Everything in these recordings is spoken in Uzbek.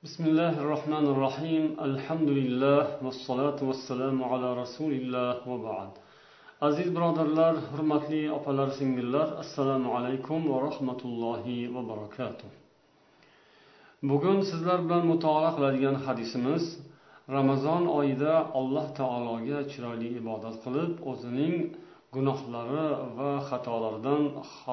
Bismillahirrahmanirrahim. Alhamdulillah vassalatu vassalamu ala rasulillah va ba'd. Aziz birodarlar, hurmatli opalar, singillar, assalomu alaykum va rahmatullohi va barakatuh. Bugun sizlar bilan mutolaa qiladigan hadisimiz Ramazon oyida Alloh taologa chiroyli ibodat qilib, o'zining gunohlari va xatolaridan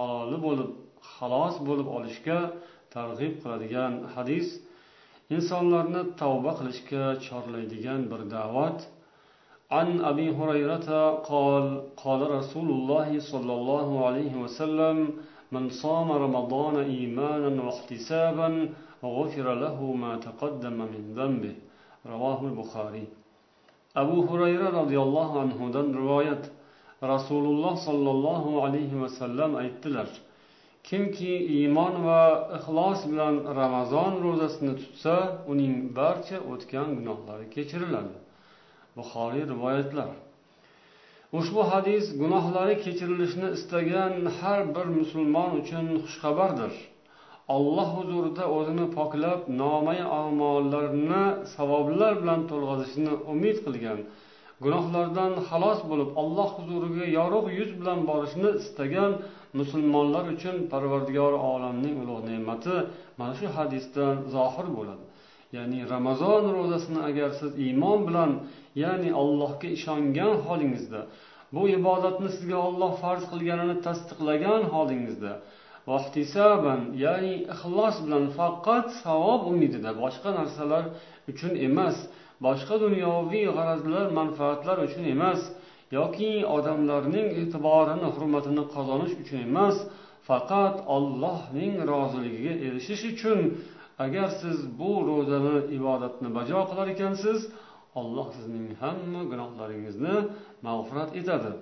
xalos bo'lib olishga targ'ib qiladigan hadis. İnsanlarni tavba qilishga chorlaydigan bir da'vat. An Abi Hurayrata qala Rasululloh sallallohu alayhi va sallam man sama Ramazona imanan va ihtisaban ghufira lahu ma taqaddama min dhanbi. Ravahul Buxoriy. Abu Hurayra radhiyallohu anhudan rivoyat. Rasululloh sallallohu alayhi va sallam aytdilar: Kimki iymon va ixlos bilan Ramazon ro'zasini tutsa, uning barcha o'tgan gunohlari kechiriladi. Buxoriy rivoyatlari. Ushbu hadis gunohlari kechirilishini istagan har bir musulmon uchun xushxabardir. Alloh huzurida o'zini poklab, nomai a'mollarini savoblar bilan to'lg'azishini umid qilgan, gunohlardan xalos bo'lib Alloh huzuriga yorug' yuz bilan borishni istagan musulmonlar uchun Parvardigor olamning ulug' ne'mati mana shu hadisdan zohir bo'ladi. Ya'ni Ramazon ro'zasini agar siz iymon bilan, ya'ni Allohga ishongan holingizda, bu ibodatni sizga Alloh farz qilganini tasdiqlagan holingizda, vaqtisaban, ya'ni ixlos bilan faqat savob umidida, boshqa narsalar uchun emas, boshqa dunyoviy g'arazlar, manfaatlar uchun emas, yoki odamlarning e'tiborini, hurmatini qozonish uchun emas, faqat Allohning roziligiga erishish uchun agar siz bu ro'zani, ibodatni bajo qilar ekansiz, Alloh sizning hamma gunohlaringizni mag'firat etadi.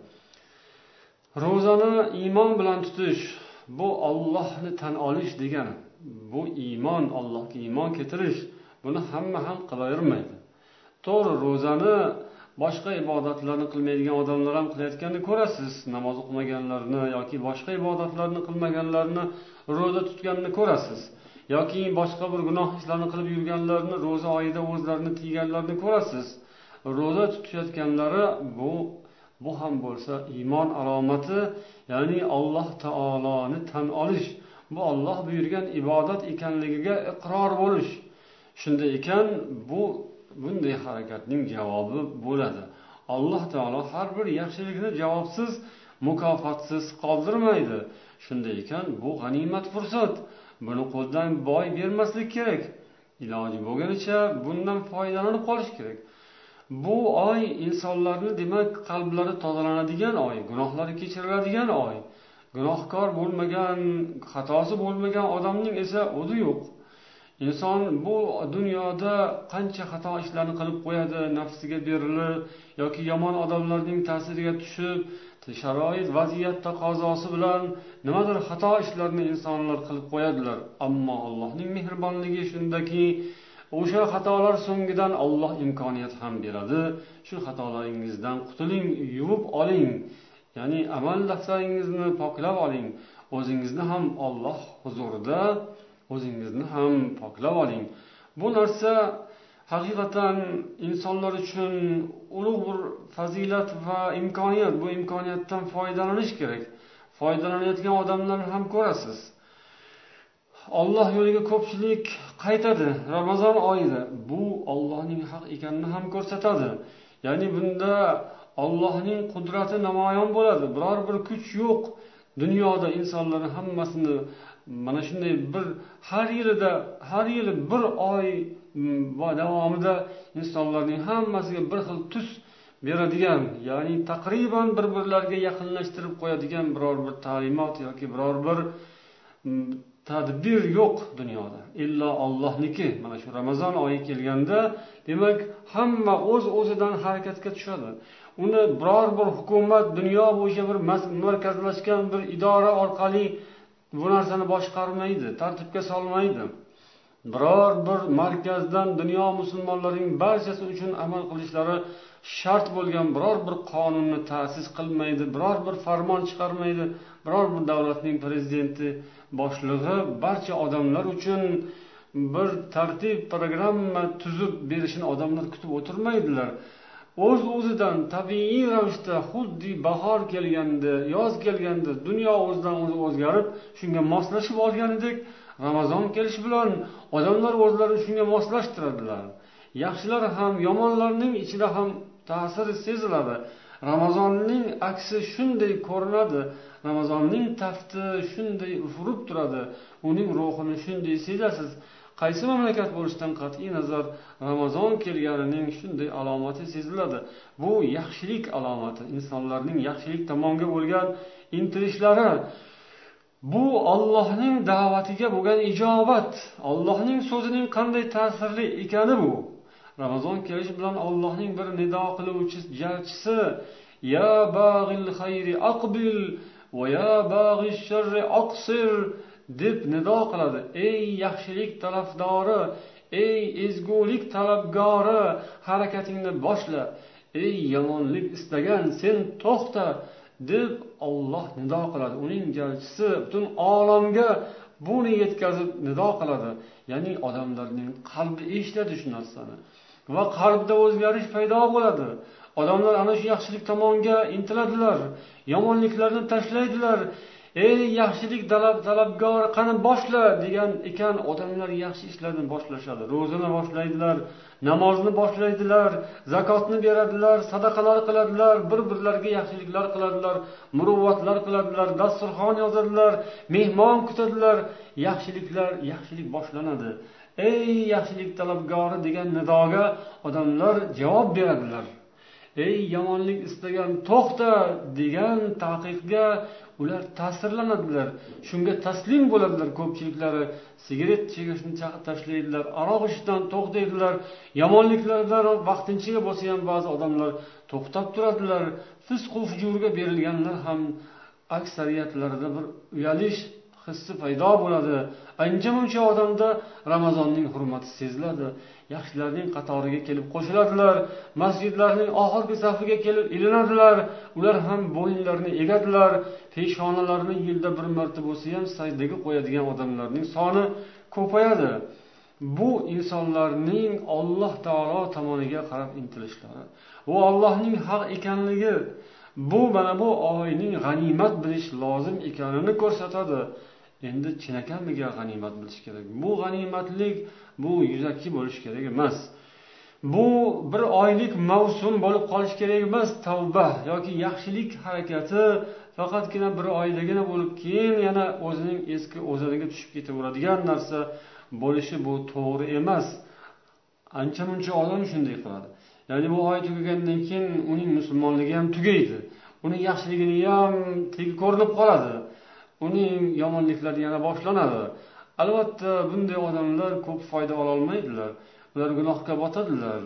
Ro'zani iymon bilan tutish, bu Allohni tan olish degani. Bu iymon, Allohga iymon keltirish. Buni hamma ham qilavermaydi. To'g'ri, ro'zani boshqa ibodatlarni qilmaydigan odamlar ham qilayotganini ko'rasiz. Namoz o'qimaganlarni yoki boshqa ibodatlarni qilmaganlarni ro'za tutganini ko'rasiz. Yoki boshqa bir gunoh ishlarni qilib yurganlarni ro'za oyida o'zlarini tiyganlarni ko'rasiz. Ro'za tutayotganlari bu ham bo'lsa iymon alomati, ya'ni Alloh taoloni tan olish, bu Alloh buyurgan ibodat ekanligiga iqror bo'lish. Shunday ekan, bunday harakatning javobi bo'ladi. Alloh taolo har bir yaxshilikni javobsiz, mukofotsiz qoldirmaydi. Shunday ekan, bu g'animat fursat. Buni qo'ldan boy bermaslik kerak. Iloji bo'lganicha bundan foydalanib qolish kerak. Bu oy insonlarning, demak, qalblari tozalanadigan oy, gunohlari kechiriladigan oy. Gunohkor bo'lmagan, xatosi bo'lmagan odamning esa o'zi yo'q. Inson bu dunyoda qancha xato ishlarni qilib qo'yadi, nafsiga berilib yoki yomon odamlarning ta'siriga tushib, sharoit, vaziyat taqozosi bilan nimadir xato ishlarni insonlar qilib qo'yadilar. Ammo Allohning mehribonligi shundaki, o'sha xatolar so'ngidan Alloh imkoniyat ham beradi. Shu xatolaringizdan qutuling, yuvib oling. Ya'ni amal daftaringizni poklab oling. O'zingizni ham Alloh huzurida o'zingizni ham poklab oling. Bu narsa haqiqatan insonlar uchun ulug' bir fazilat va imkoniyat. Bu imkoniyatdan foydalanish kerak. Foydalanayotgan odamlarni ham ko'rasiz. Alloh yo'liga ko'pchilik qaytadi Ramazon oyida. Bu Allohning haq ekanini ham ko'rsatadi. Ya'ni bunda Allohning qudrati namoyon bo'ladi. Biror bir kuch yo'q. Dunyoda insonlarning hammasini mana shunday bir har yili bir oy davomida insonlarning hammasiga bir xil tus beradigan, ya'ni taqriban bir-birlariga yaqinlashtirib qo'yadigan biror bir ta'limot yoki biror bir tadbir yo'q dunyoda. Illo Allohniki. Mana shu Ramazon oyi kelganda, demak, hamma o'z-o'zidan harakatga tushadi. Uni biror bir hukumat, dunyo bo'yicha bir markazlashgan bir idora orqali bu narsani boshqarmaydi, tartibga solmaydi. Biror bir markazdan dunyo musulmonlarining barchasi uchun amal qilishlari shart bo'lgan biror bir qonunni ta'sis qilmaydi, biror bir farmon chiqarmaydi, biror bir davlatning prezidenti, boshlig'i barcha odamlar uchun bir tartib programma tuzib berishini odamlar kutib o'tirmaydilar. O'z-o'zidan tabiiy ravishda xuddi bahor kelganda, yoz kelganda dunyo o'zidan o'zi o'zgarib, shunga moslashib olganidek, Ramazon kelishi bilan odamlar o'zlarini shunga moslashtiradilar. Yaxshilar ham, yomonlarning ichida ham ta'siri seziladi. Ramazonning aksi shunday ko'rinadi. Ramazonning tafti shunday ufurib turadi. Uning ruhini shunday sezasiz. Qaysi mamlakat bo'lishidan qat'iy nazar Ramazon kelganining shunday alomati seziladi. Bu yaxshilik alomati, insonlarning yaxshilik tomonga bo'lgan intilishlari. Bu Allohning da'vatiga bo'lgan ijobat, Allohning so'zining qanday ta'sirli ekani bu. Ramazon kelishi bilan Allohning bir nido qiluvchi jarchisi, ya bag'il xayri aqbil va ya bag'ish sharri aqsir deb nido qiladi. Ey yaxshilik talabdori, ey ezgulik talabgori, harakatingni boshla. Ey yomonlik istagan, sen to'xta deb Alloh nido qiladi. Uning jarchisi butun olamga buni yetkazib nido qiladi. Ya'ni odamlarning qalbi eshitadi shu narsani va qalbda o'zgarish paydo bo'ladi. Odamlar ana shu yaxshilik tomonga intiladilar, yomonliklarni tashlaydilar. Ey yaxshilik talabgor, qani boshla degan ekan, odamlar yaxshi ishlarni boshlashadi. Ro'zani boshlaydilar, namozni boshlaydilar, zakotni beradilar, sadaqalar qiladilar, bir-birlariga yaxshiliklar qiladilar, muruvvatlar qiladilar, dasturxon yozadilar, mehmon kutadilar, yaxshilik boshlanadi. Ey yaxshilik talabgori degan nidoga odamlar javob beradilar. Ey yomonlik istagan, to'xta degan taqiqga ular ta'sirlanadilar. Shunga taslim bo'ladilar. Ko'pchiliklari sigaret chekishni tashlaydilar, aroq ichishdan to'xtaydilar. Yomonliklardan vaqtinchaga bo'lsa ham ba'zi odamlar to'xtab turadilar. Fisq va fujurga berilganlar ham aksariyatlarida bir uyalish hissi paydo bo'ladi. Ancha-muncha odamda Ramazonning hurmati seziladi. Yaxshilarning qatoriga kelib qo'shiladilar. Masjidlarning oxirgi safiga kelib ilinadilar. Ular ham bo'yinlarini egadilar. Peshonalarini yilda bir marta bo'lsa ham sajdaga qo'yadigan odamlarning soni ko'payadi. Bu insonlarning Alloh taolo tomoniga qarab intilishlari. Bu Allohning haq ekanligi, bu mana bu oyning g'animat bilish lozim ekanini ko'rsatadi. Endi chinakamiga g'animat bilish kerak. Bu g'animatlik bu yuzaki bo'lish kerak emas. Bu bir oylik mavsum bo'lib qolish kerak emas. Tavba yoki yaxshilik harakati faqatgina bir oydagina bo'lib, keyin yana o'zining eski o'zaniga tushib ketaveradigan narsa bo'lishi bu to'g'ri emas. Ancha-muncha odam shunday qiladi. Ya'ni bu oy tugagandan keyin uning musulmonligi ham tugaydi. Uning yaxshiligini ham tegi ko'rinib qoladi. Uning yomonliklari yana boshlanadi. Albatta bunday odamlar ko'p foyda ola olmaydilar. Ular gunohga botadilar.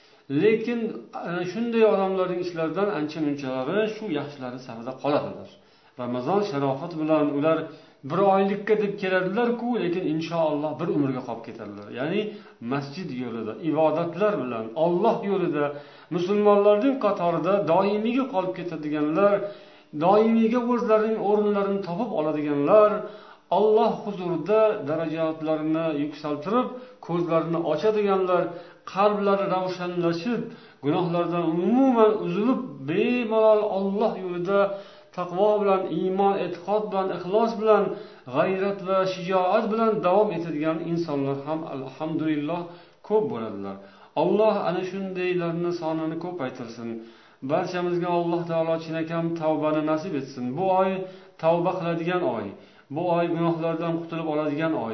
Lekin shunday odamlarning ishlaridan ancha-munchalari shu yaxshilari safida qoladilar. Ramazon sharofati bilan ular bir oylikka deb keladilar-ku, lekin inshaalloh bir umrga qolib ketadilar. Ya'ni masjid yo'lida, ibodatlar bilan, Alloh yo'lida, musulmonlarning qatorida doimiyga qolib ketadiganlar, doimiyga o'zlarining o'rinlarini topib oladiganlar, Alloh huzurida darajatlarini yuksaltirib, ko'zlarini ochadiganlar, qalblari ravshanlashib, gunohlardan umuman uzilib, bemalol Alloh yo'lida taqvo bilan, iymon, e'tiqod bilan, ixlos bilan, g'ayrat va shijoat bilan davom etadigan insonlar ham alhamdulillah ko'p bo'ladilar. Alloh ana shundaylarning sonini ko'paytirsin. Barchamizga Alloh taolo chinakam tavbani nasib etsin. Bu oy tavba qiladigan oy. Bu oy gunohlardan qutulib oladigan oy.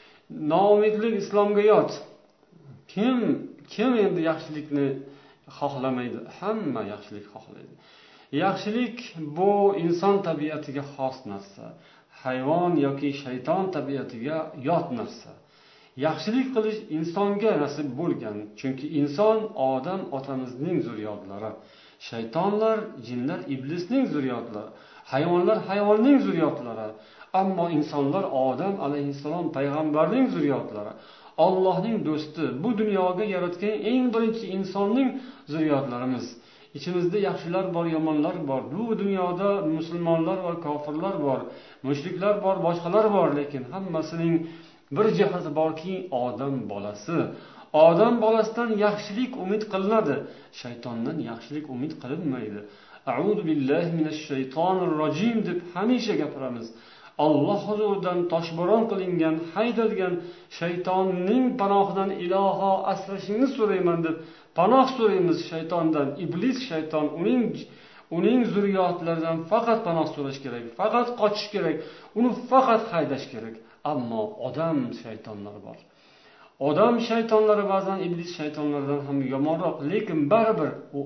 Noumidlik islomga yot. Kim endi yaxshilikni xohlamaydi? Hamma yaxshilik xohlaydi. Yaxshilik bu inson tabiatiga xos narsa. Hayvon yoki shayton tabiatiga yot narsa. Yaxshilik qilish insonga nasib bo'lgan. Chunki inson Odam otamizning zurriyotlari. Shaytonlar, jinlar iblisning zurriyotlari. Hayvonlar hayvonning zurriyotlari. Ammo insonlar Odam alayhissalom payg'ambarning zurriyotlari. Allohning do'sti, bu dunyoga yaratgan eng birinchi insonning zurriyotlarimiz. İçimizde yaxshilar bor, yomonlar bor. Bu dunyoda musulmonlar bor, kofirlar bor, mushriklar bor, boshqalar bor, lekin hammasining bir jihati borki, odam bolasidan yaxshilik umid qilinadi, shaytondan yaxshilik umid qilinmaydi. A'udhu billahi minash shaytonir rojim deb hamisha gapiramiz. Alloh huzuridan toshbo'ron qilingan, haydalgan shaytonning panohidan iloho asrashingni so'rayman deb panoh so'raymiz shaytondan. Iblis shayton, uning zurriyotlaridan faqat panoh so'rash kerak, faqat qochish kerak, uni faqat haydash kerak. Ammo odam shaytonlari bor. Odam shaytonlari ba'zan iblis shaytonlaridan ham yomonroq, lekin baribir u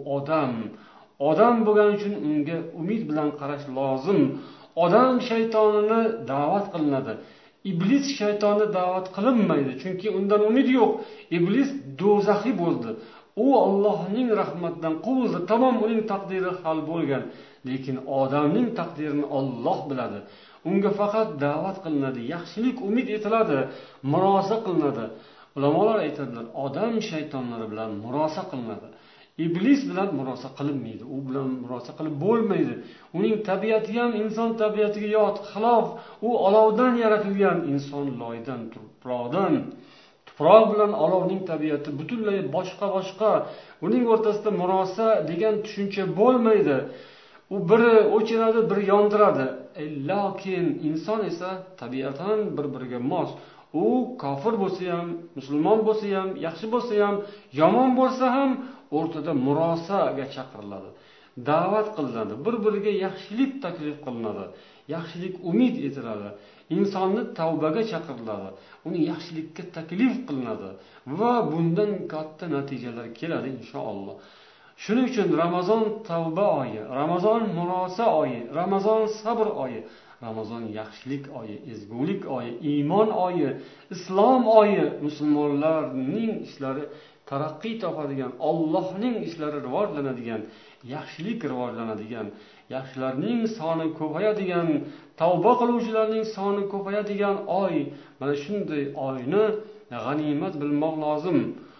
odam bo'lgani uchun unga umid bilan qarash lozim. Odam shaytonini da'vat qilinadi. Iblis shaytonni da'vat qilinmaydi, chunki undan umid yo'q. Iblis do'zaxiy bo'ldi. U Allohning rahmatidan quvuldi. Tamom, uning taqdiri hal bo'lgan. Lekin odamning taqdirini Alloh biladi. Unga faqat da'vat qilinadi, yaxshilik umid etiladi, murosa qilinadi. Ulamolar aytadilar, odam shaytonlari bilan murosa qilinadi. Iblis bilan murosa qilinmaydi, u bilan murosa qilib bo'lmaydi. Uning tabiati ham inson tabiatiga yot, xilof. U olovdan yaratilgan, inson loydan, tuproqdan. Tuproq bilan olovning tabiati butunlay boshqa. Uning o'rtasida murosa degan tushuncha bo'lmaydi. U biri o'chiradi, biri yondiradi. Lekin inson esa tabiatan bir-biriga mos. U kofir bo'lsa ham, musulmon bo'lsa ham, yaxshi bo'lsa ham, yomon bo'lsa ham o'rtada murosaga chaqiriladi. Da'vat qilinadi, bir-biriga yaxshilik taklif qilinadi, yaxshilik umid etiladi. Insonni tavbaga chaqiriladi, uni yaxshilikka taklif qilinadi va bundan katta natijalar keladi inshaalloh. Shuning uchun Ramazon tavba oyi, Ramazon murosa oyi, Ramazon sabr oyi, Ramazon yaxshilik oyi, ezgulik oyi, iymon oyi, islom oyi, musulmonlarning ishlari taraqqiy topadigan, Allohning ishlari rivojlanadigan, yaxshilik rivojlanadigan, yaxshilarning soni ko'payadigan, tavba qiluvchilarning soni ko'payadigan oy. Mana shunday oyni g'animat bilmoq lozim.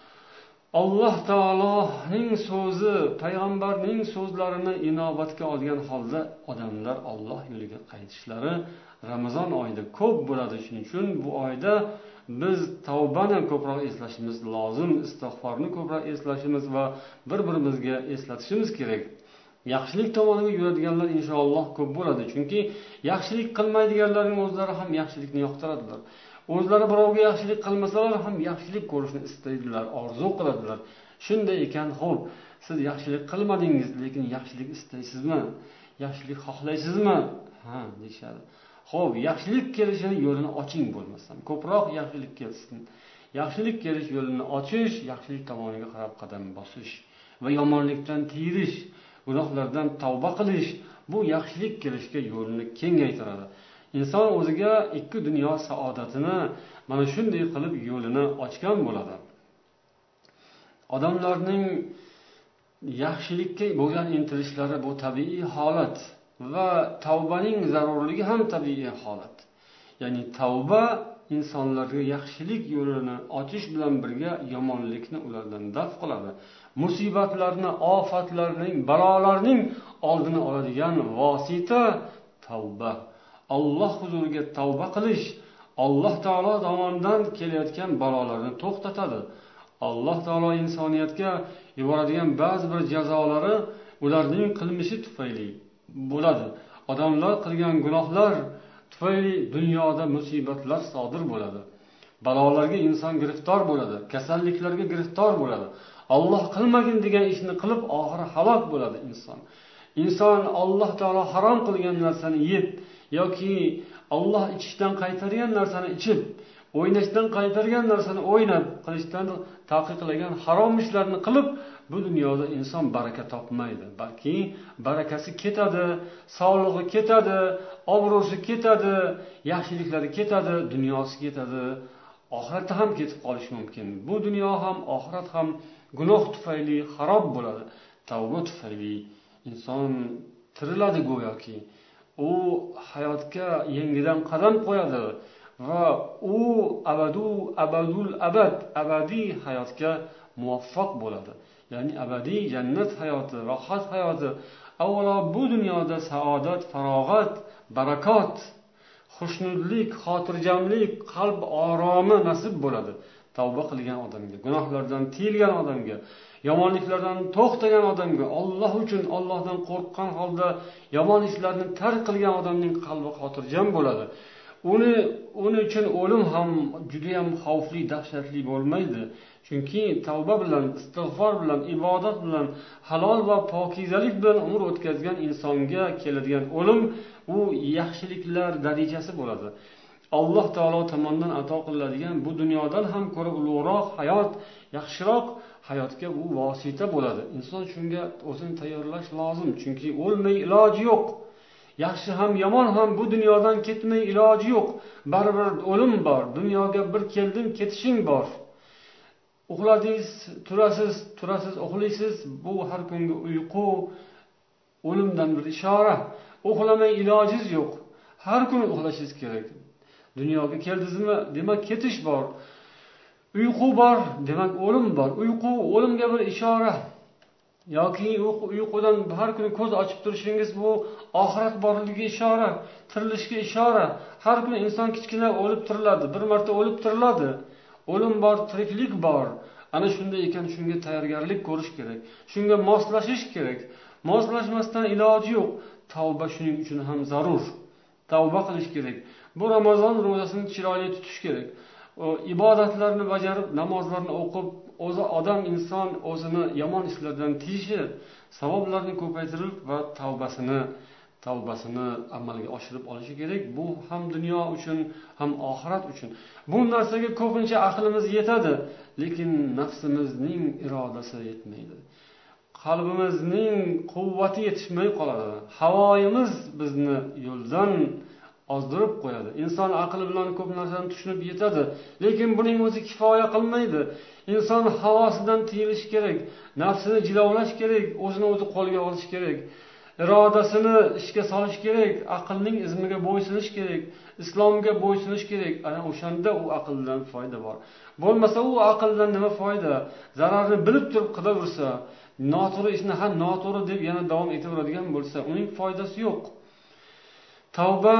Alloh taoloning so'zi, payg'ambarning so'zlarini inobatga olgan holda odamlar Alloh yo'liga qaytishlari Ramazon oyida ko'p bo'ladi. Shuning uchun bu oyda biz tavbani ko'proq eslashimiz lozim, istig'forni ko'proq eslashimiz va bir-birimizga eslatishimiz kerak. Yaxshilik tomoniga yuradiganlar inshaalloh ko'p bo'ladi. Chunki yaxshilik qilmaydiganlarning o'zlari ham yaxshilikni yoqtiradilar. O'zlari birovga yaxshilik qilmasalar ham yaxshilik ko'rishni istaydilar, orzu qiladilar. Shunday ekan, xo'p, siz yaxshilik qilmadingiz, lekin yaxshilik istaysizmi? Yaxshilik xohlaysizmi? Ha, deyshadi. Xo'p, yaxshilik kelishini yo'lini oching bo'lmasam. Ko'proq yaxshilik kelsin. Yaxshilik kelish yo'lini ochish, yaxshilik tomoniga qarab qadam bosish va yomonlikdan tiyilish, gunohlardan tavba qilish, bu yaxshilik kelishga yo'lni kengaytiradi. Inson o'ziga ikki dunyo saodatini mana shunday qilib yo'lini ochgan bo'ladi. Odamlarning yaxshilikka bo'lgan intilishlari bu tabiiy holat va tavbaning zarurligi ham tabiiy holat. Ya'ni tavba insonlarga yaxshilik yo'lini ochish bilan birga yomonlikni ulardan daf qiladi. Musibatlarni, ofatlarning, balolarning oldini oladigan vosita tavba. Alloh huzuriga tavba qilish Alloh taolo tomonidan kelayotgan balolarni to'xtatadi. Alloh taolo insoniyatga yuboradigan ba'zi bir jazolari ularning qilmishi tufayli bo'ladi. Odamlar qilgan gunohlar tufayli dunyoda musibatlar sodir bo'ladi. Balolarga inson giriftor bo'ladi, kasalliklarga giriftor bo'ladi. Alloh qilmagin degan ishni qilib oxiri halok bo'ladi inson. Inson Alloh taolo harom qilgan narsani yeb yoki Alloh ichishdan qaytargan narsani ichib, o'ynashdan qaytargan narsani o'ynab, qilishdan taqiqlagan harom ishlarni qilib, bu dunyoda inson baraka topmaydi. Balki barakasi ketadi, sog'lig'i ketadi, obro'si ketadi, yaxshiliklari ketadi, dunyosi ketadi, oxiratda ham ketib qolishi mumkin. Bu dunyo ham, oxirat ham gunoh tufayli xarob bo'ladi. Tavba tufayli inson tiriladi go'yoki. U hayotga yangidan qadam qo'yadi va u abadiy hayotga muvaffaq bo'ladi. Ya'ni abadiy jannat hayoti, rohat hayoti, avvalo bu dunyoda saodat, farog'at, barakot, xushnudlik, xotirjamlik, qalb oromi nasib bo'ladi tavba qilgan odamga, gunohlardan tiyilgan odamga, yomonliklardan to'xtagan odamga, Alloh uchun Allohdan qo'rqqan holda yomon ishlarni tark qilgan odamning qalbi xotirjam bo'ladi. Uni uchun o'lim ham juda ham xavfli, dahshatli bo'lmaydi. Chunki tavba bilan, istig'for bilan, ibodat bilan, halol va pokizalik bilan umr o'tkazgan insonga keladigan o'lim u yaxshiliklar darajasi bo'ladi. Alloh taolo tomonidan ato qilinadigan bu dunyodan ham ko'ra ulug'roq hayot, yaxshiroq hayotga u vosita bo'ladi. Inson shunga o'zini tayyorlash lozim, chunki o'lmay iloji yo'q. Yaxshi ham yomon ham bu dunyodan ketmay iloji yo'q. Baribir o'lim bor. Dunyoga bir keldim, ketishing bor. Uxladingiz, turasiz, uxlaysiz. Bu har kungi uyqu o'limdan bir ishora. Uxlamay ilojingiz yo'q. Har kuni uxlashingiz kerak. Dunyoga keldingizmi, demak ketish bor. Uyqu bor, demak o'lim bor. Uyqu o'limga bir ishora. Yoki uyqudan har kuni ko'z ochib turishingiz bu oxirat borligiga ishora, tirilishga ishora. Har kuni inson kichkina o'lib tiriladi, bir marta o'lib tiriladi. O'lim bor, tiriklik bor. Ana shunday ekan, shunga tayyorgarlik ko'rish kerak. Shunga moslashish kerak. Moslashmasdan iloji yo'q. Tavba shuning uchun ham zarur. Tavba qilish kerak. Bu Ramazon ro'zasini chiroyli tutish kerak. Ibodatlarni bajarib, namozlarni o'qib, odam inson o'zini yomon ishlardan tiyishi, savoblarni ko'paytirib va tavbasini amalga oshirib olishi kerak. Bu ham dunyo uchun, ham oxirat uchun. Bu narsaga ko'pincha aqlimiz yetadi, lekin nafsimizning irodasi yetmaydi. Qalbimizning quvvati yetishmay qoladi. Havoyimiz bizni yo'ldan ozdirib qo'yadi. Inson aqli bilan ko'p narsani tushunib yetadi, lekin buning o'zi kifoya qilmaydi. Inson havosidan tiyilish kerak, nafsini jilovlash kerak, o'zini o'zi qo'lga olish kerak, irodasini ishga solish kerak, aqlning izmiga bo'ysunish kerak, islomga bo'ysunish kerak. Ana o'shanda u aqldan foyda bor. Bo'lmasa u aqldan nima foyda? Zararni bilib turib qilaversa, noto'g'ri ishni noto'g'ri deb yana davom etaveradigan bo'lsa, uning foydasi yo'q. Tavba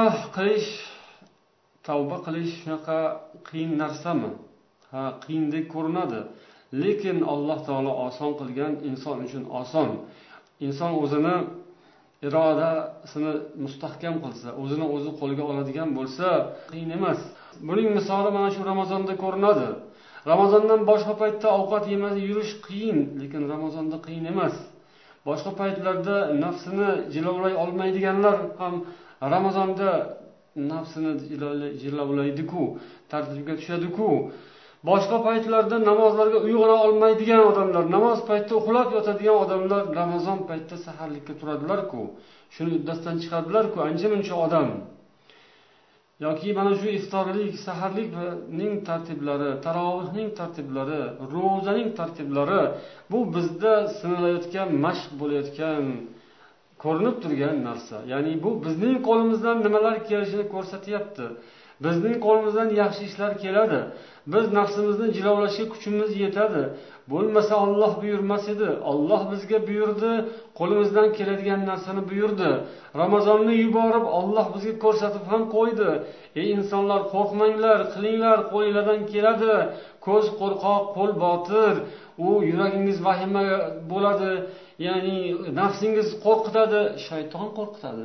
qilish shunaqa qiyin narsami? Ha, qiyindek ko'rinadi, lekin Alloh taolo oson qilgan, inson uchun oson. Inson o'zini irodasini mustahkam qilsa, o'zini o'zi qo'lga oladigan bo'lsa, qiyin emas. Buning misoli mana shu Ramazonda ko'rinadi. Ramazondan boshqa paytda ovqat yemay yurish qiyin, lekin Ramazonda qiyin emas. Boshqa paytlarda nafsini jilovlay olmaydiganlar ham Ramazonda nafsini jilovlaydi-ku, tartibga tushadi-ku. Boshqa paytlarda namozlarga uyg'ona olmaydigan odamlar, namoz paytida uxlab yotadigan odamlar Ramazon paytida saharlikka turadilar-ku. Shuni uddasidan chiqadilar-ku, ancha-muncha odam. Yoki mana shu iftorlik, saharlikning tartiblari, tarovihning tartiblari, ro'zaning tartiblari bu bizda sinalayotgan, mashq bo'layotgan, ko'rinib turgan narsa. Ya'ni bu bizning qo'limizdan nimalar kelishini ko'rsatyapti. Bizning qo'limizdan yaxshi ishlar keladi. Biz nafsimizni jilovlashga kuchimiz yetadi. Bo'lmasa Alloh buyurmas edi. Alloh bizga buyurdi, qo'limizdan keladigan narsani buyurdi. Ramazonni yuborib Alloh bizga ko'rsatib ham qo'ydi. Ey insonlar, qo'rqmanglar, qilinglar, qo'lingizdan keladi. Ko'z qo'rqoq, qo'l botir, u yuragingiz vahima bo'ladi. Ya'ni nafsingiz qo'rqitadi, shayton qo'rqitadi.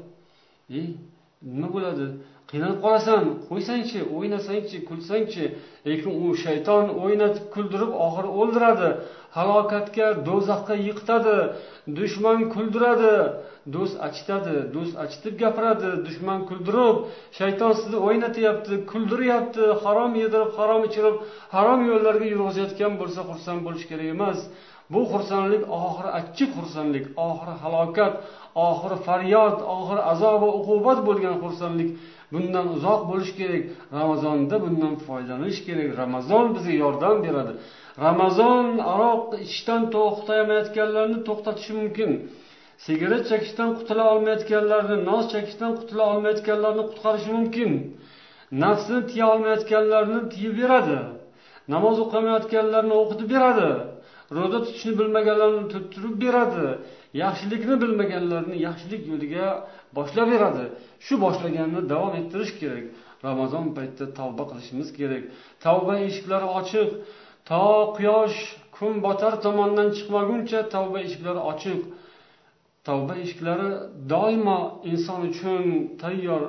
Nima bo'ladi? Qiynalib qolasan, qo'ysangchi, o'ynasangchi, kulsangchi, lekin u shayton o'ynatib, kuldirib, oxiri o'ldiradi, halokatga, do'zaxga yiqitadi, dushman kuldiradi, do'st achitadi, do'st achitib gapiradi, dushman kuldirib, shayton sizni o'ynatyapti, kuldiryapti, harom yedirib, harom ichirib, harom yo'llarga yurg'izayotgan bo'lsa, xursand bo'lish kerak emas. Bu xursandlik oxiri achchiq xursandlik, oxiri halokat, oxiri faryod, oxiri azob va uqubat bo'lgan xursandlik. Bundan uzoq bo'lish kerak. Ramazonda bundan foydalanish kerak. Ramazon bizga yordam beradi. Ramazon aroq ichishdan to'xtamayotganlarni to'xtatishi mumkin. Sigaret chekishdan qutula olmayotganlarni, nos chekishdan qutula olmayotganlarni qutqarishi mumkin. Nafsini tiya olmayotganlarni tiyib beradi. Namoz o'qimayotganlarni o'qitib beradi. ro'za tutishni bilmaganlarni tuttirib beradi. Yaxshilikni bilmaganlarni yaxshilik yo'liga boshlab beradi. Shu boshlaganni davom ettirish kerak. Ramazon paytida tavba qilishimiz kerak. Tavba eshiklari ochiq. To quyosh kun botar tomondan chiqmaguncha tavba eshiklari ochiq. Tavba eshiklari doimo inson uchun tayyor,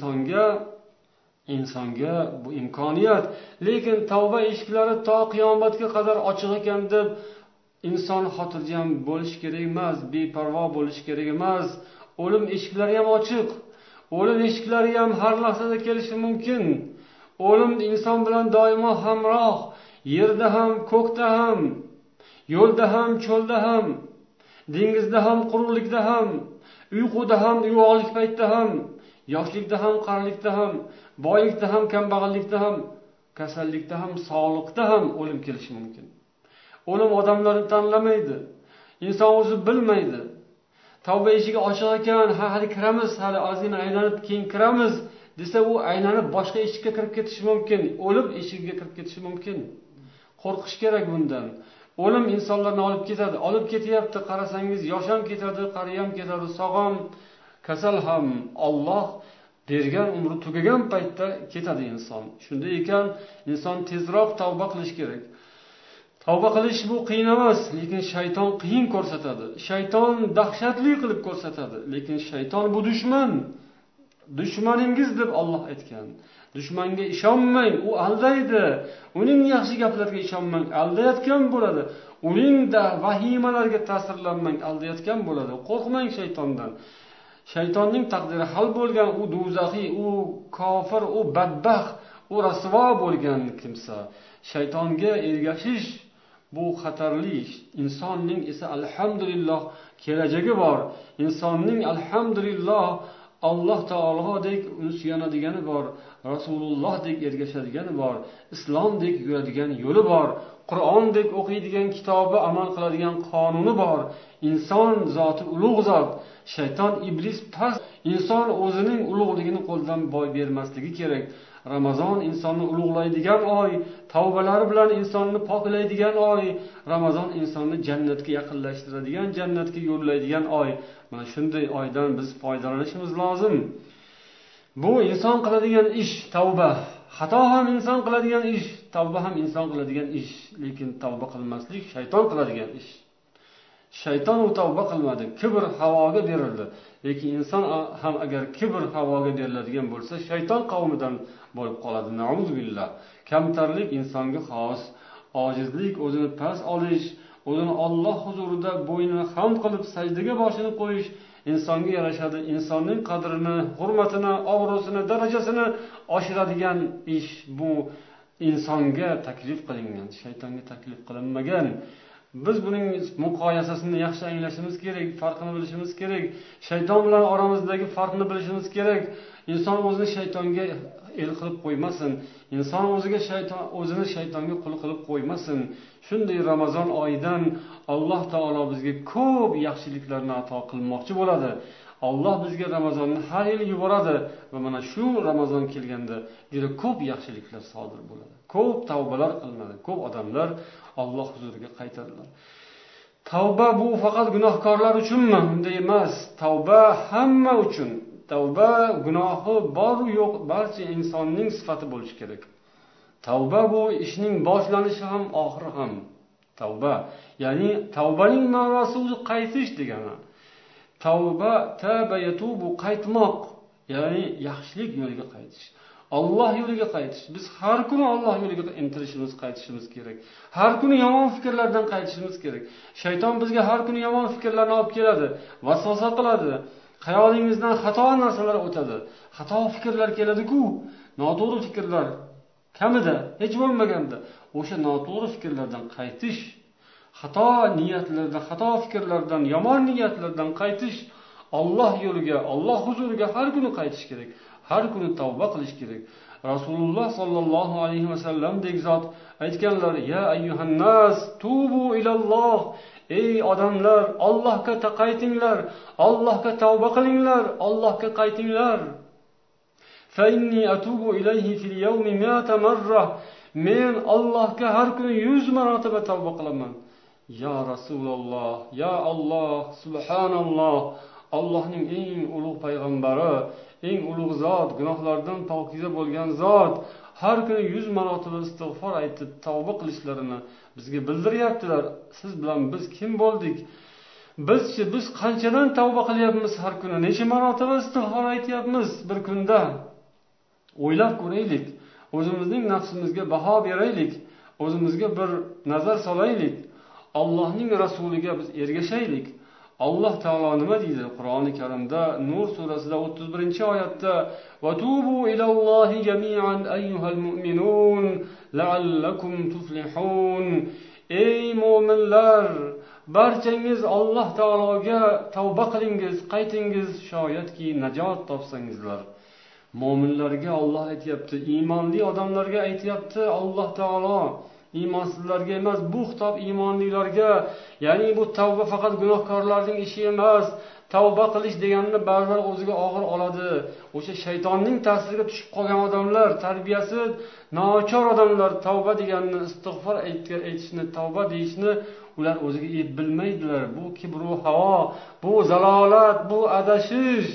insonga bu imkoniyat. Lekin tavba eshiklari to qiyomatga qadar ochiq ekan deb inson xotirjam bo'lish kerak emas, beparvo bo'lish kerak emas. O'lim eshiklari ham ochiq. O'lim eshiklari ham har lahzada kelishi mumkin. O'lim inson bilan doimo hamroh, yerda ham, ko'kda ham, yo'lda ham, cho'lda ham, dengizda ham, quruqlikda ham, uyquda ham, uyg'onlik paytida ham, yoshlikda ham, qarilikda ham, boylikda ham, kambag'allikda ham, kasallikda ham, sog'likda ham o'lim kelishi mumkin. O'lim odamlarni tanlamaydi. Inson o'zi bilmaydi. Tavba eshigi ochiq ekan, hali kiramiz, hali ozgina aylanib keyin kiramiz desa, u aylanib boshqa eshikka kirib ketishi mumkin. O'lim eshigiga kirib ketishi mumkin. Qo'rqish kerak bundan. O'lim insonlarni olib ketadi. Olib ketyapti, qarasangiz yosh ham ketadi, qari ham ketadi, sog' ham, kasal ham. Alloh bergan umri tugagan paytda ketadi inson. Shunday ekan, inson tezroq tavba qilish kerak. Tavba qilish bu qiyin emas, lekin shayton qiyin ko'rsatadi. Shayton dahshatli qilib ko'rsatadi, lekin shayton bu dushman. Dushmaningiz deb Alloh aytgan. Dushmanga ishonmang, u aldaydi. Uning yaxshi gaplariga ishonmang, aldayotgan bo'ladi. Uning da vahimalariga ta'sirlanmang, aldayotgan bo'ladi. Qo'rqmang shaytondan. Shaytonning taqdiri hal bo'lgan, u do'zaxiy, u kofir, u badbaxt, u rasvo bo'lgan kimsa. Shaytonga ergashish bu xatarli. Insonning esa alhamdulillah kelajagi bor. Insonning alhamdulillah Alloh taolodek suyanadigan bor, Rasulullodek ergashadigani bor, islomdek yuradigan yo'li bor, Qur'ondek o'qiydigan kitobi amal qiladigan qonuni bor. Inson zoti ulug' zot, shayton iblis past. Inson o'zining ulug'ligini qo'ldan boy bermasligi kerak. Ramazon insonni ulug'laydigan oy, tavbalari bilan insonni poklaydigan oy. Ramazon insonni jannatga yaqinlashtiradigan, jannatga yo'llaydigan oy. Mana shunday oydan biz foydalanishimiz lozim. Bu inson qiladigan ish tavba. Xato ham inson qiladigan ish, tavba ham inson qiladigan ish. Lekin tavba qilmaslik shayton qiladigan ish. Shayton u tavba qilmadi, kibr havoga berildi. Lekin inson ham agar kibr havoga beriladigan bo'lsa, shayton qavmidan bo'lib qoladi. Nauzubillah. Kamtarlik insonga xos, ojizlik, o'zini past olish, o'zini Alloh huzurida bo'ynini xam qilib sajdaga boshini qo'yish insonga yarashadi. Insonning qadrini, hurmatini, obro'sini, darajasini oshiradigan ish bu insonga taklif qilingan, shaytonga taklif qilinmagan. Biz buning muqoyasasini yaxshi anglashimiz kerak, farqini bilishimiz kerak. Shayton bilan oramizdagi farqni bilishimiz kerak. Inson o'zini shaytonga el qilib qo'ymasin. Inson o'zini shaytonga qul qilib qo'ymasin. Shunday Ramazon oyidan Alloh taolo bizga ko'p yaxshiliklarni ato qilmoqchi bo'ladi. Alloh bizga Ramazonni har yil yuboradi va mana shu Ramazon kelganda juda ko'p yaxshiliklar sodir bo'ladi. Ko'p tavbalar qilinadi, ko'p odamlar Alloh huzuriga qaytadilar. Tavba bu faqat gunohkorlar uchunmi? Bunday emas. Tavba hamma uchun. Tavba gunohi bor yo'q barcha insonning sifati bo'lishi kerak. Tavba bu ishning boshlanishi ham, oxiri ham. Tavba, ya'ni tavbaning ma'nosi o'zi qaytish degani. Tavba yatubu qaytmoq, ya'ni yaxshilik yo'liga qaytish. Alloh yo'liga qaytish. Biz har kuni Alloh yo'liga intilishimiz, qaytishimiz kerak. Har kuni yomon fikrlardan qaytishimiz kerak. Shayton bizga har kuni yomon fikrlarni olib keladi, vasvasa qiladi. Xayolingizdan xato narsalar o'tadi. Xato fikrlar keladi-ku, noto'g'ri fikrlar kamida, hech bo'lmaganda o'sha noto'g'ri fikrlardan qaytish, xato niyatlardan, xato fikrlardan, yomon niyatlardan qaytish, Alloh yo'liga, Alloh huzuriga har kuni qaytish kerak. Har kuni tavba qilish kerak. Rasululloh sallallohu alayhi vasallamdek zot aytganlar: "Ya ayyuhan nas, tubu ilalloh." Ey odamlar, Allohga qaytinglar, Allohga tavba qilinglar, Allohga qaytinglar. Fa inni atubu ilayhi fil yawmi 100 marra. Men Allohga har kuni 100 marotaba tavba qilaman. Ya Rasululloh, ya Alloh, subhanalloh, Allohning eng ulug' payg'ambari, eng ulug' zot, gunohlardan pokiza bo'lgan zot har kuni 100 marotaba istig'for aytib tavba qilishlarini bizga bildiryaptilar. Siz bilan biz kim bo'ldik? Biz qanchadan tavba qilyapmiz har kuni? Necha marotaba istig'for aytyapmiz bir kunda? O'ylab ko'raylik. O'zimizning nafsimizga baho beraylik. O'zimizga bir nazar solaylik. Allohning rasuliga biz ergashaylik. Alloh taolo nima deydi? Qur'oni Karimda Nur surasida 31-oyatda: "Va tubu ilallohi jami'an ayyuhal mu'minun la'allakum tuflihun." Ey mu'minlar, barchangiz Alloh taologa tavba qilingiz, qaytingiz, shoyatki najot topsangizlar. Mo'minlarga Alloh aytayapti, iymonli odamlarga aytayapti Alloh taolo. Iymonsizlarga emas, bu xitob iymonlilarga. Ya'ni bu tavba faqat gunohkorlarning ishi emas. Tavba qilish deganni ba'zilar o'ziga og'ir oladi. O'sha shaytonning ta'siriga tushib qolgan odamlar, tarbiyasi nochor odamlar tavba deganni, istig'for aytishni, tavba deyishni ular o'ziga ep bilmaydilar. Bu kibru havo, bu zalolat, bu adashish.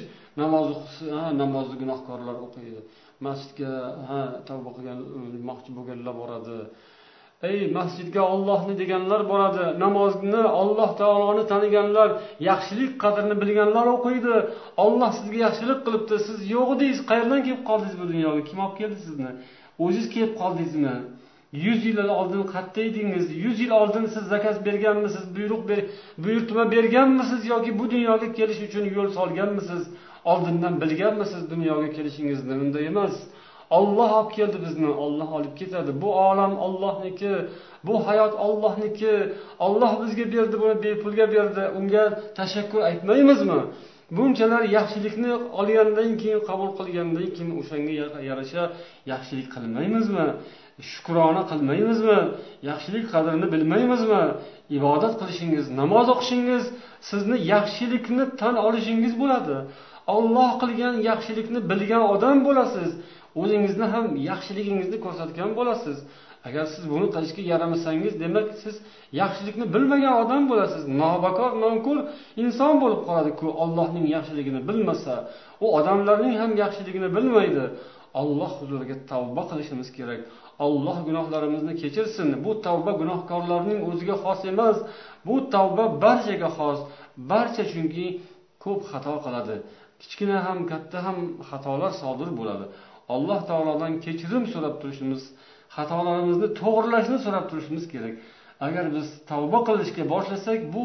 Namozni gunohkorlar o'qiydi. Masjidga tavba qilmoqchi bo'lganlar boradi. Ey masjidga Allohni deganlar boradi. Namozni, Alloh taoloni taniganlar, yaxshilik qadrini bilganlar o'qiydi. Alloh sizga yaxshilik qilibdi, siz yo'q edingiz. Qayerdan kelib qoldingiz bu dunyoga? Kim olib keldi sizni? O'zingiz kelib qoldingizmi? 100 yil oldin qayerda edingiz? 100 yil oldin siz zakaz berganmisiz? Buyurtma berganmisiz yoki bu dunyoga kelish uchun yo'l solganmisiz? Oldindan bilganmisiz dunyoga kelishingizni? Unday emas. Alloh olib keldi bizni, Alloh olib ketadi. Bu olam Allohniki, bu hayot Allohniki. Alloh bizga berdi, buni bepulga berdi. Unga tashakkur aytmaymizmi? Bunchalar yaxshilikni olgandan keyin, qabul qilgandan keyin o'shanga yarasha yaxshilik qilmaymizmi? Shukrona qilmaymizmi? Yaxshilik qadrini bilmaymizmi? Ibodat qilishingiz, namoz o'qishingiz sizni yaxshilikni tan olishingiz bo'ladi. Alloh qilgan yaxshilikni bilgan odam bo'lasiz. O'zingizni ham yaxshiligingizni ko'rsatgan bo'lasiz. Agar siz buni qilishga yaramasangiz, demak siz yaxshilikni bilmagan odam bo'lasiz. Nobakor, nonko'r inson bo'lib qoladi-ku, Allohning yaxshiligini bilmasa. U odamlarning ham yaxshiligini bilmaydi. Alloh huzuriga tavba qilishimiz kerak. Alloh gunohlarimizni kechirsin. Bu tavba gunohkorlarning o'ziga xos emas. Bu tavba barchaga xos. Barcha chunki ko'p xato qiladi. Kichkina ham, katta ham xatolar sodir bo'ladi. Alloh taolodan kechirim so'rab turishimiz, xatolarimizni to'g'rilashni so'rab turishimiz kerak. Agar biz tavba qilishga boshlasak, bu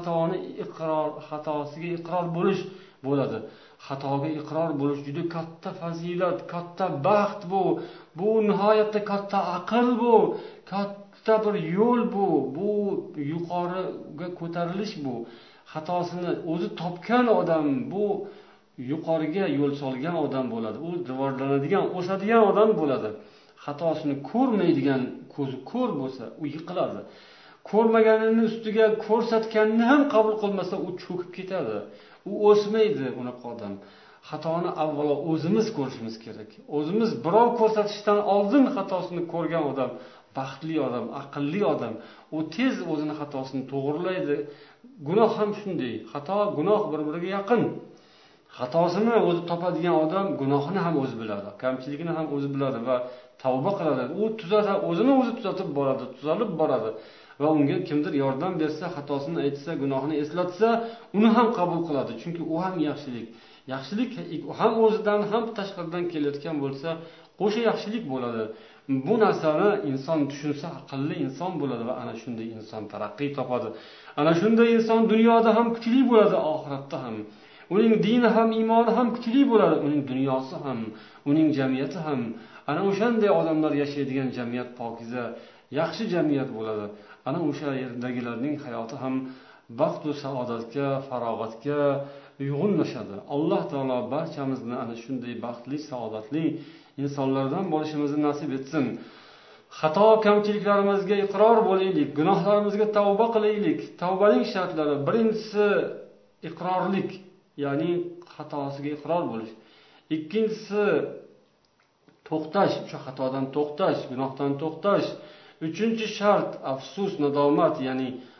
xatosiga iqror bo'lish bo'ladi. Xatoga iqror bo'lish juda katta fazilat, katta baxt bu. Bu nihoyatda katta aql bu, katta bir yo'l bu. Bu yuqoriga ko'tarilish bu. Xatosini o'zi topgan odam bu yuqoriga yo'l solgan odam bo'ladi. U rivojlanadigan, o'sadigan odam bo'ladi. Xatosini ko'rmaydigan, ko'zi ko'r bo'lsa, u yiqiladi. Ko'rmaganini ustiga ko'rsatganini ham qabul qilmasa, u cho'kib ketadi. U o'smaydi unaqa odam. Xatoni avvalo o'zimiz ko'rishimiz kerak. O'zimiz birov ko'rsatishdan oldin xatosini ko'rgan odam baxtli odam, aqlli odam. U tez o'zini xatosini to'g'rilaydi. Gunoh ham shunday. Xato, gunoh bir-biriga yaqin. Xatosini o'zi topadigan odam gunohini ham o'zi biladi, kamchiligini ham o'zi biladi va tavba qiladi. U o'zini o'zi tuzatib boradi, tuzalib boradi va unga kimdir yordam bersa, xatosini aytsa, gunohini eslatsa, uni ham qabul qiladi. Chunki u ham yaxshilik. Yaxshilik ham o'zidan ham tashqaridan kelayotgan bo'lsa, qo'sha yaxshilik bo'ladi. Bu narsani inson tushunsa, aqlli inson bo'ladi va ana shunday inson taraqqiy topadi. Ana shunday inson dunyoda ham kuchli bo'ladi, oxiratda ham. Uning dini ham, iymoni ham kuchli bo'ladi, uning dunyosi ham, uning jamiyati ham. Ana o'shanday odamlar yashaydigan jamiyat pokiza, yaxshi jamiyat bo'ladi. Ana o'sha yerdagilarning hayoti ham baxt va saodatga, farog'atga uyg'unlashadi. Alloh taolo barchamizni ana shunday baxtli, saodatli insonlardan bo'lishimizni nasib etsin. Xato, kamchiliklarimizga iqror bo'laylik, gunohlarimizga tavba qilaylik. Tavbaning shartlari: birinchisi iqrorlik, ya'ni xatosiga iqror bo'lish. Ikkinchisi to'xtash, o'sha xatodan to'xtash, gunohdan to'xtash. Uchinchi shart afsus, nadomat, ya'ni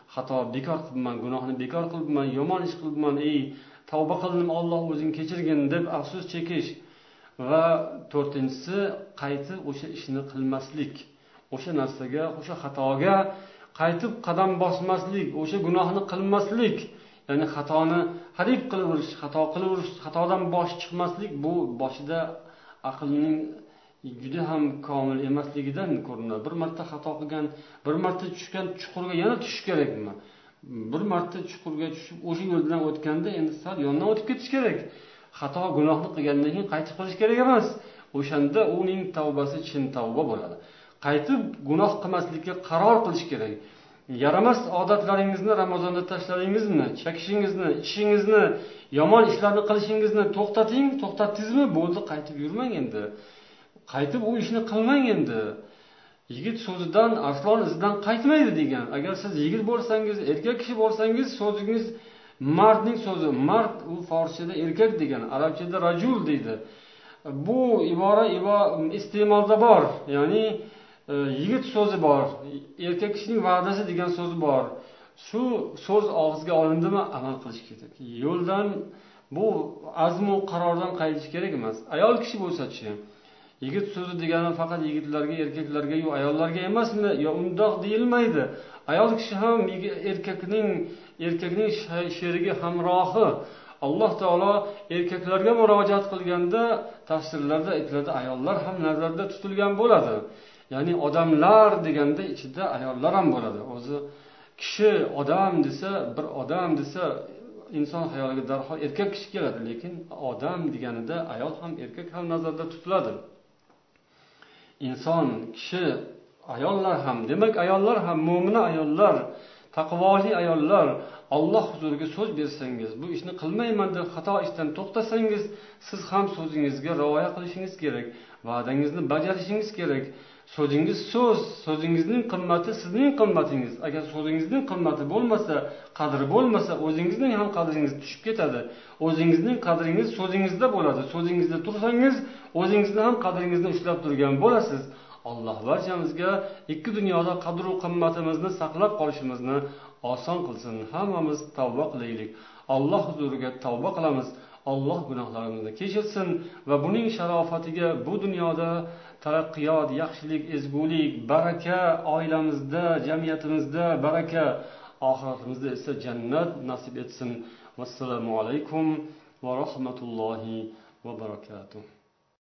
xato bekor qilibman, gunohni bekor qilibman, yomon ish qilibman, tavba qildim, Alloh o'zing kechirgin deb afsus chekish. Va to'rtinchisi, qaytib o'sha ishni qilmaslik. O'sha narsaga, o'sha xatoga qaytib qadam bosmaslik, o'sha gunohni qilmaslik. Ya'ni xatoni hadib qilaverish, xatodan bosh chiqmaslik, bu boshida aqlning juda ham komil emasligidan ko'rinadi. Bir marta xato qilgan, bir marta tushgan chuqurga yana tushish kerakmi? Bir marta chuqurga tushib, o'sha yo'ldan o'tganda endi sal yondan o'tib ketish kerak. Xato gunohni qilgandan keyin qaytib qilish kerak emas. O'shanda uning tavbasi chin tavba bo'ladi. Qaytib gunoh qilmaslikka qaror qilish kerak. Yaramas odatlaringizni Ramazonda tashladingizmi? Chekishingizni, ishingizni, yomon ishlarni qilishingizni to'xtating, to'xtatdingizmi? Bo'ldi, qaytib yurmang endi. Qaytib u ishni qilmang endi. Yigit so'zidan arslon izidan qaytmaydi degan. Agar siz yigit bo'lsangiz, erkak kishi bo'lsangiz, so'zingiz mardning so'zi. Mard u forschada erkak degan, arabchada rajul deydi. Bu ibora iste'molda bor. Ya'ni yigit so'zi bor, erkak kishining va'dasi degan so'zi bor. Shu so'z og'izga olindimi, amal qilish kerak. Yo'ldan bu azmu qarordan qaytish kerak emas. Ayol kishi bo'lsa-chi, yigit so'zi degani faqat yigitlarga, erkaklarga, yo ayollarga emasmi? Yo undoq deyilmaydi. Ayol kishi ham erkakning sherigi, hamrohi. Alloh taolo erkaklarga murojaat qilganda tafsirlarda aytiladi, ayollar ham nazarda tutilgan bo'ladi. Ya'ni odamlar deganda ichida ayollar ham bo'ladi. O'zi kishi odam desa, bir odam desa, inson xayoliga darhol erkak kishi keladi, lekin odam deganida ayol ham erkak ham nazarda tutiladi. Inson, kishi, ayollar ham, demak ayollar ham mo'mina ayollar, taqvoli ayollar, Alloh huzuriga so'z bersangiz, bu ishni qilmayman deb xato ishdan to'xtasangiz, siz ham so'zingizga rioya qilishingiz kerak, va'dangizni bajarishingiz kerak. So'zingiz so'z, so'zingizning qimmati sizning qimmatingiz. Agar so'zingizning qimmati bo'lmasa, qadri bo'lmasa, o'zingizning ham qadringiz tushib ketadi. O'zingizning qadringiz so'zingizda bo'ladi. So'zingizda tursangiz, o'zingizni ham qadringizni ushlab turgan bo'lasiz. Alloh barchamizga ikki dunyoda qadr va qimmatimizni saqlab qolishimizni oson qilsin. Hammamiz tavba qilaylik. Alloh huzuriga tavba qilamiz. Alloh gunohlarimizni kechirsin va buning sharofatiga bu dunyoda taraqqiyot, yaxshilik, ezgulik, baraka, oilamizda, jamiyatimizda baraka, oxiratimizda esa jannat nasib etsin. Vassalomu alaykum va rahmatullohi va barakatuh.